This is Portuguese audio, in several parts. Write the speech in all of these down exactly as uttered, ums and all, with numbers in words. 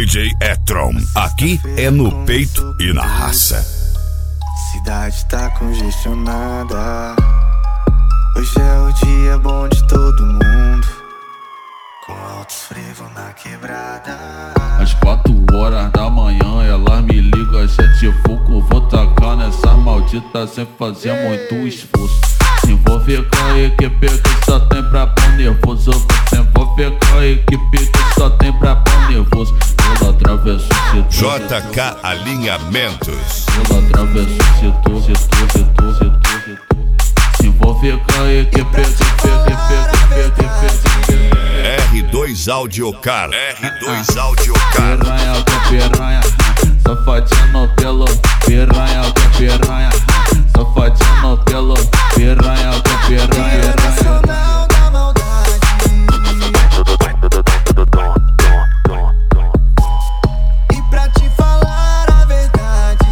D J E-Tron, aqui é no peito e na raça. Cidade tá congestionada. Hoje é o dia bom de todo mundo, com altos frevo na quebrada. Às quatro horas da manhã elas me ligam, sete foco, vou tacar nessa maldita sem fazer muito esforço. Se envolver com a equipe que só tem pra pão nervoso. Se envolver com a equipe que só tem pra pão nervoso. Eu atravesso o setor J K Alinhamentos. Eu atravesso o setor, setor, setor, setor, setor. Se envolver com a equipe que R dois Audiocar, R dois Audiocar. Piranha com piranha, safadinha no pelo. Piranha com piranha, safadinha no pelo. Piranha com piranha. Nacional da maldade. E pra te falar a verdade,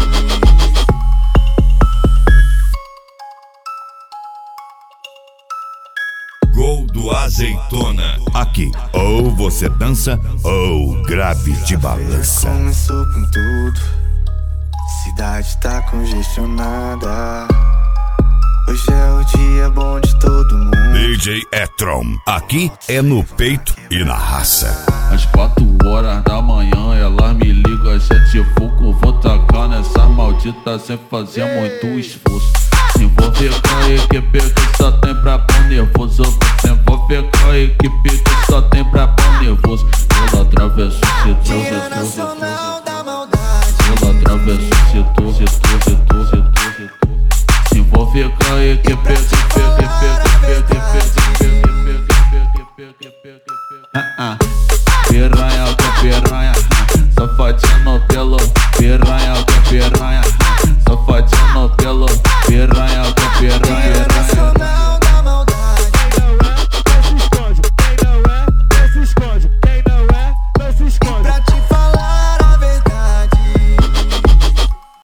Gol do Azeitona. Aqui, ou você dança, ou grave de balança. começou com tudo. Cidade tá congestionada. Hoje é o dia bom de todo mundo. D J E-Tron, aqui é no peito e na raça. Às quatro horas da manhã elas me ligam, sete foco, vou tacar nessa maldita sem fazer muito esforço. Se envolver com a equipe que só tem pra pão nervoso. Se envolver com a equipe que só tem pra pão nervoso. Eu atravesso o setor, Dia setor, nacional setor. da maldade. Eu atravesso o setor, setor, setor, setor, setor. Se envolver com a equipe piranha com piranha, safadinha no pelo. Piranha com piranha, safadinha